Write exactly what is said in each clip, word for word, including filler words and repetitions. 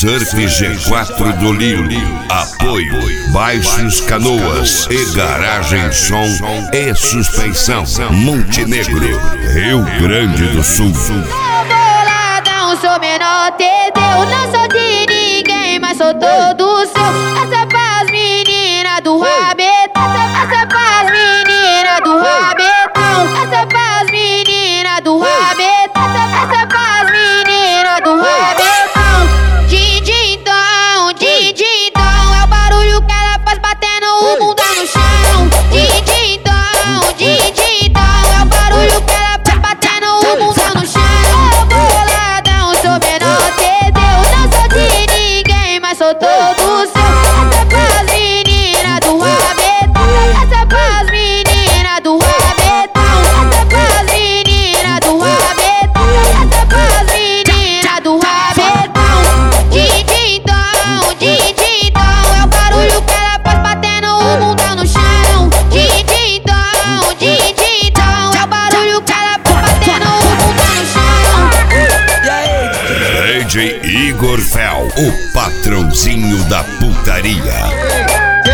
Surf G quatro do Lilo. Apoio Baixos Canoas e Garagem Som e Suspensão Montenegro, Rio Grande do Sul. Boladão, sou menor, entendeu? Não sou de ninguém, mas sou todo seu. Essa é pras meninas do rabetão. Essa é pras meninas do rabetão. Essa é pras meninas do rabetão. Essa é pras meninas do rabetão. Din-din-dom, din-din-dom, é o barulho que ela faz batendo o bunda no chão. Din-din-dom, din-din-dom, é o barulho que ela faz batendo o bunda no chão. Boladão, sou menor, entendeu? Não sou de ninguém, mas sou todo seu. Essa é pras meninas do rabetão. Essa é pras meninas do rabetão. Essa é pras meninas do rabetão. Essa é pras meninas do rabetão. Din-din-dom, din-din-dom, é o barulho que ela faz batendo o bunda no chão. Din-din-dom, din-din-dom, é o barulho que ela faz batendo o bunda no chão. D J Igor Fel, o patrãozinho da putaria.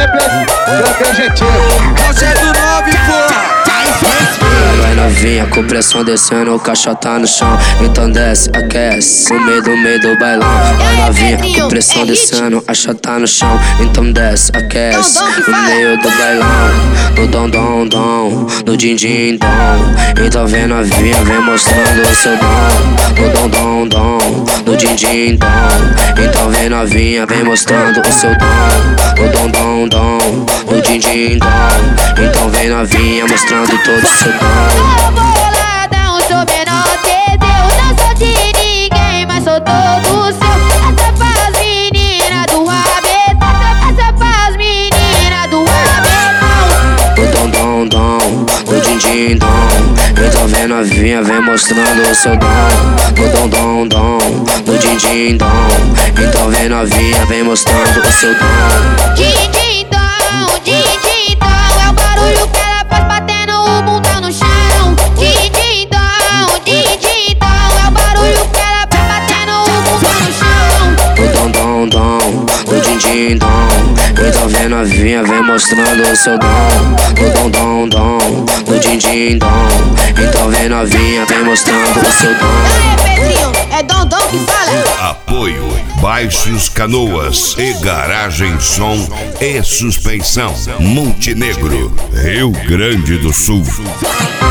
Vai novinha, com pressão descendo, o caixa tá no chão. Então desce, aquece, no meio do meio do bailão. Vai novinha, com pressão descendo, a chata tá no chão. Então desce, aquece, no meio do bailão. No dom, dom, dom, no din, din, dom. Então vem novinha, vem mostrando o seu dom. No dom, dom, dom, no din, din, dom. Então vem novinha, vem mostrando o seu dom. No dom, dom, dom, no din, din, dom. Então vem novinha, mostrando todo o seu dom. Boladão, sou menor, entendeu? Não sou de ninguém, mas sou todo seu. Essa é pras meninas do rabetão. Essa é pras meninas do rabetão. No dom, dom, dom, no din, din, dom. Então vem novinha, vem mostrando o seu dom. No dom, dom, dom, no din, din, dom. Então vem novinha, vem mostrando o seu dom. Din-din-dom, din-din-dom, é o barulho que ela faz batendo o bunda no chão. Din-din-dom, din-din-dom, é o barulho que ela faz batendo o bunda no chão. No dom, dom, dom, no din, din, dom. Então vem novinha, vem mostrando o seu dom. No dom, dom, dom, no din, din, dom. Então vem novinha, vem mostrando o seu dom. Aê, Pedrinho, é Dom Dom que fala. Apoio Baixos Canoas e Garagem Som e Suspensão Montenegro, Rio Grande do Sul.